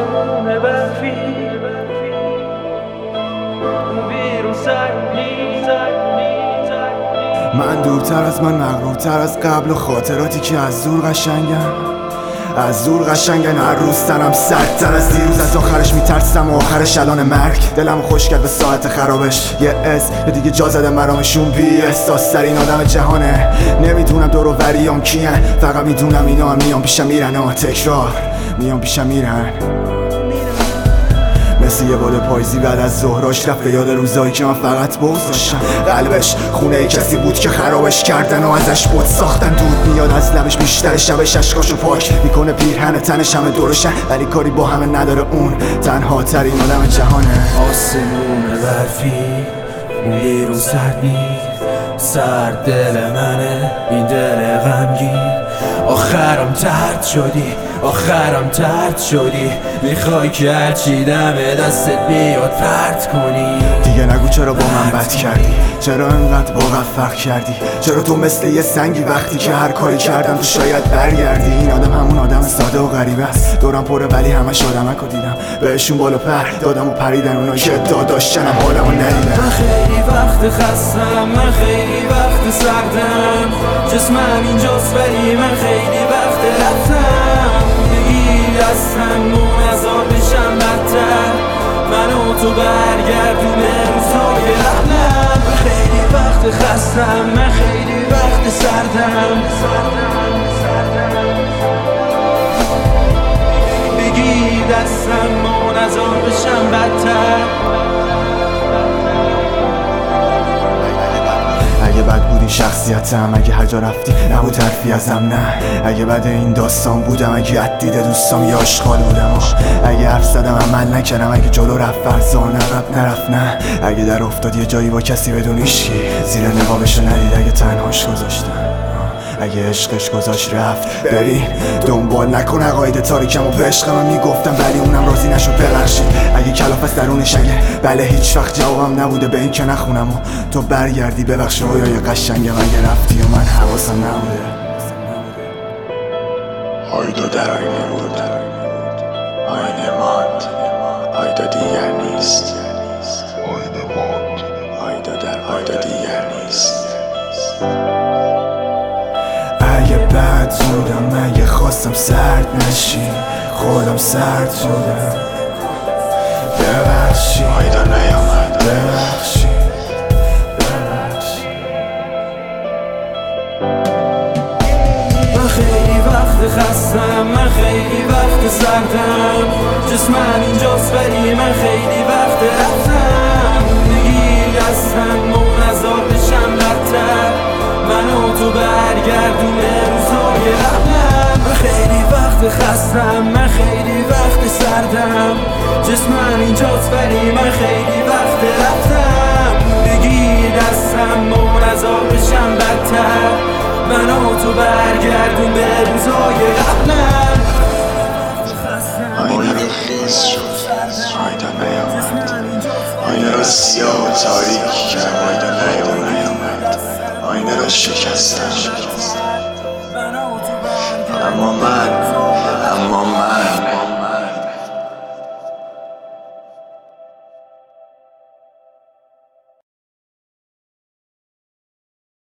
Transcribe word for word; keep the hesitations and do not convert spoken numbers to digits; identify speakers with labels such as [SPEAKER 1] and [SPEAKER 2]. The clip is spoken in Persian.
[SPEAKER 1] آسمون برفی بیرون سرنی
[SPEAKER 2] من دورتر از من مغرورتر از قبل و خاطراتی که از دور قشنگن از دور قشنگن هر روز تنم سردتر از دیروز از آخرش میترسم و آخرش الان مرگ دلمو خوش کرد به ساعت خرابش یه اس یه دیگه جا زده مرامشون بی احساس ترین آدم جهانه نمیدونم دور و بریام کیان فقط میدونم اینا هم میان پیشم میرن آه تکرار میان پیشم میرن مثل یه باد پاییزی بعد از ظهراش رفت به یاد روزایی که من فقط بغض داشتم قلبش خونه کسی بود که خرابش کردن و ازش بود ساختن دود میاد از لبش بیشتر شبش اشکاشو پاک میکنه پیرهن تنش همه دورشن ولی کاری با همه نداره اون تنها ترین آدم جهانه
[SPEAKER 1] آسمون برفی بیرون سرد نیست سرد دل منه این دل غمگین آخرم ترد شدی آخرم ترد شدی میخوای که هرچی دم دستت بیاد پرت کنی
[SPEAKER 2] دیگه نگو چرا با من بد کردی چرا انقدر با فرق کردی چرا تو مثل یه سنگی وقتی که هر کاری کردم تو شاید برگردی این آدم همون آدم ساده و غریبه است دورم پره ولی همش آدمکو دیدم بهشون بالا پر دادم و پریدن اونا که ادعا داشتنم حالمو ندیدن
[SPEAKER 1] من خیلی وقت خستم من خیلی وقت سردم جسمم اینجاست ولی من خیلی وقت رفتم بگی دستم منظار بشم بدتر منو تو برگردون روزای قبلم من خیلی وقت خستم من خیلی وقت سردم بگی دستم منظار بشم بدتر
[SPEAKER 2] اگه بد بود این شخصیتم اگه هر جا رفتی نبود حرفی ازم نه اگه بد این داستان بودم اگه عد دیده دوستام یا اشغال بودم اگه حرف زدم عمل نکردم اگه جلو رفت فرزان عقب نرفت نه اگه در افتاد یه جایی با کسی بدون هیچکی زیر نقابشو ندید اگه تنهاش گذاشتم اگه عشقش گذاشت رفت ببین دنبال نکن عقاید تاریکم و به عشق من میگفتم ولی اونم راضی نشد ببخشید اگه کلاف از درونش اگه بله هیچ وقت جوابم نبوده به این که نخونم و تو برگردی ببخش رویای قشنگم اگه رفتی و من حواسم نبوده
[SPEAKER 3] آیدا در آینه بود آینه ماند آیدا دیگر نیست آینه ماند آیدا در آیدا دیگر نیست
[SPEAKER 2] اگه بد بودم اگه خواستم سرد نشی خودم سرد شدم ببخشی
[SPEAKER 3] آیدا نیامد
[SPEAKER 2] ببخشی ببخشی
[SPEAKER 1] من خیلی وقت خستم من خیلی وقت سردم جسمم اینجاست ولی من خیلی وقت رفتم بگی دستم منظار بشم بدتر منو تو برگردون روزای قبلم من خیلی وقت خستم من خیلی وقت سردم جسمم اینجاست ولی من خیلی وقت رفتم بگی دستم منظار بشم بدتر منو تو برگردون به روزای قبلم